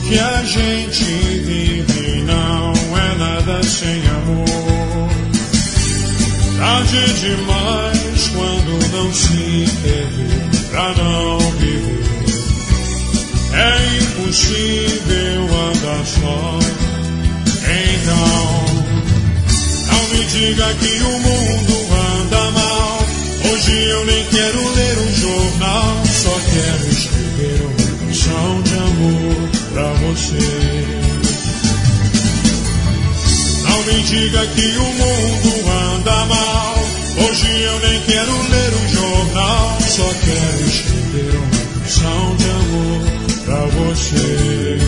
que a gente vive não é nada sem amor. Tarde demais quando não se quer ver pra não viver. É impossível andar só. Então, não me diga que o mundo anda mal. Hoje eu nem quero ler um jornal, só quero escrever uma canção de amor pra você. Não me diga que o mundo anda mal. Hoje eu nem quero ler um jornal, só quero escrever uma canção de amor pra você.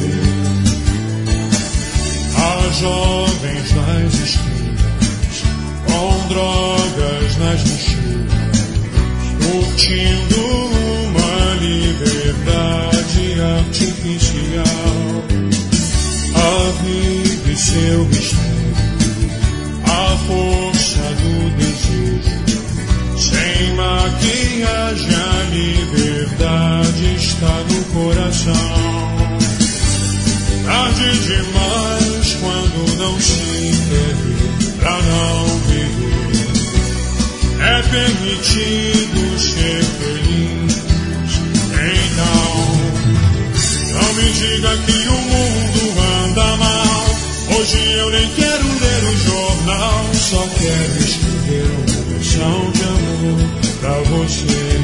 Há jovens nas esquinas, com drogas nas mochilas, curtindo uma liberdade artificial. A vida e seu mistério, a força do desejo, sem maquiagem a liberdade está no coração. Tarde demais quando não se quer ver pra não viver. É permitido ser feliz. Então, não me diga que o mundo anda mal. Hoje eu nem quero ler o jornal, só quero escrever uma canção de amor pra você.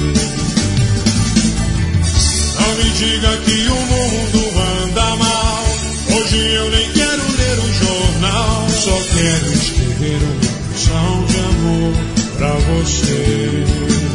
Não me diga que o mundo anda mal. Hoje eu nem quero ler o jornal, só quero escrever uma canção de amor pra você.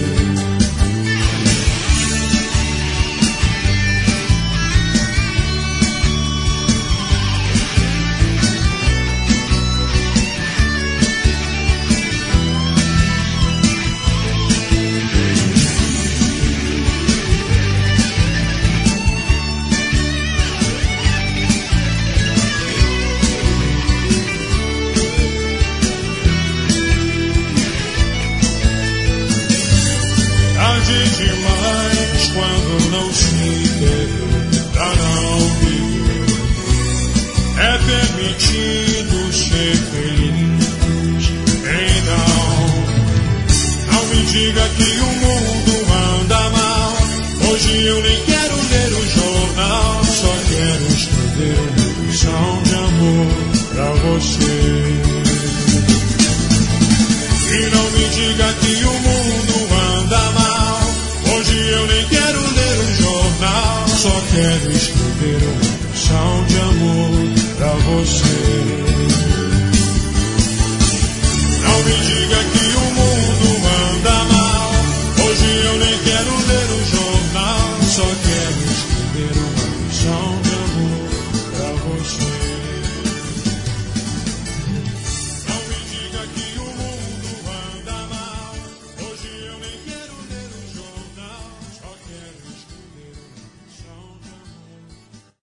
Demais quando não se quer ver pra não viver. É permitido ser feliz. Então, não me diga que o mundo anda mal. Hoje eu nem quero ler o jornal, só quero escrever uma canção de amor pra você. E não me diga que o mundo anda mal. Hoje eu nem quero ler um jornal, só quero escrever uma canção de amor pra você. Não me diga que